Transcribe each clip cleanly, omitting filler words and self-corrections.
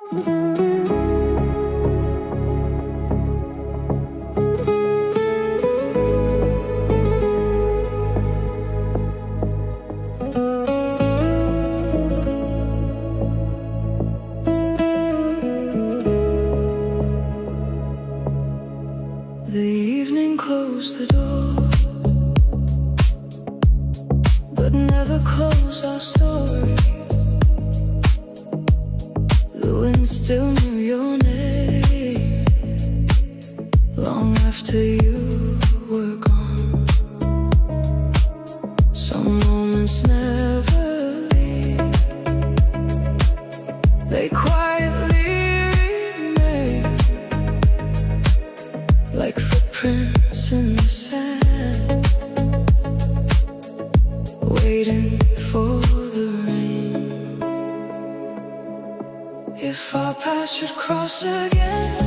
The evening closed the door, but never closed our story. The wind still knew your name long after you were gone. Some moments never leave, they quietly remain like footprints in the sand, waiting for the rain. If our paths should cross again,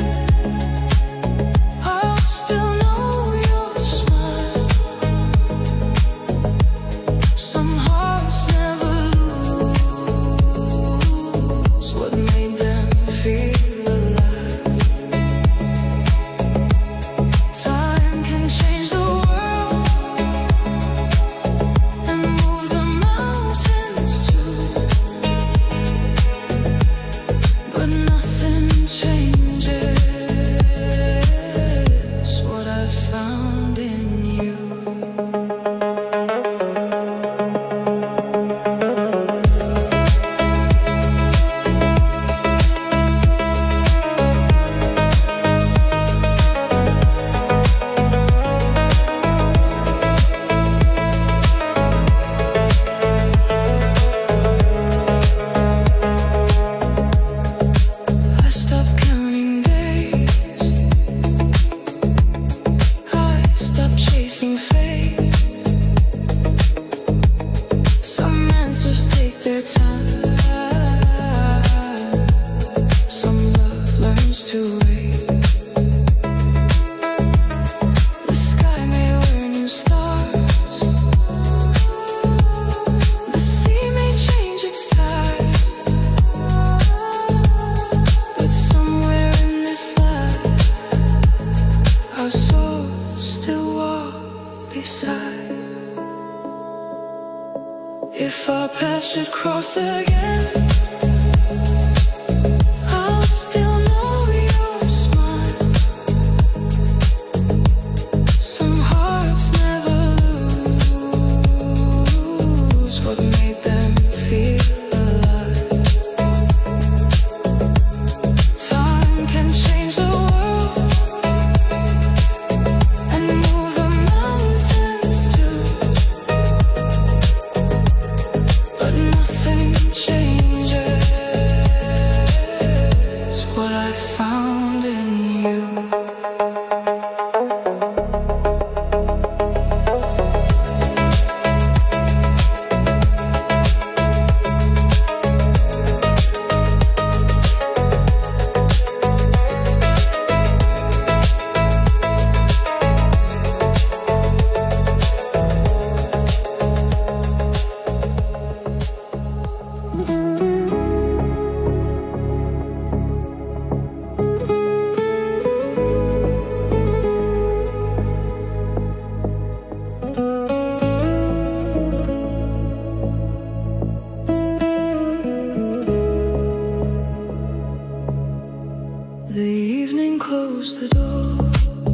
I'll still know your smile. Some hearts never lose what made them feel alive. Time can change the world and move the mountains too, but nothing changes what I found in you. I stopped counting days, I stopped chasing fate. Some answers take their time, some love learns to wait. The sky may wear new stars, the sea may change its tide, but somewhere in this life, our souls still walk beside. If our paths should cross again, I'll still know your smile. Some hearts never lose what made them feel alive. Time can change the world and move the mountains too, but nothing changes what I found in you. The evening closed the door,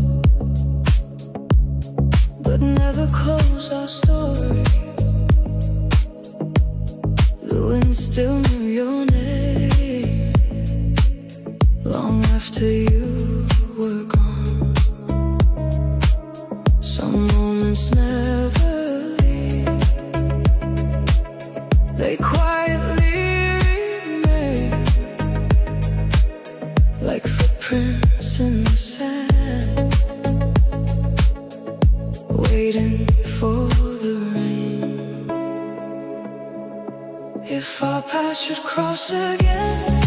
but never closed our story. The wind still knew your name long after you were gone. Some moments never leave, they quietly remain like footprints in the sand, waiting for the rain. If our paths should cross again,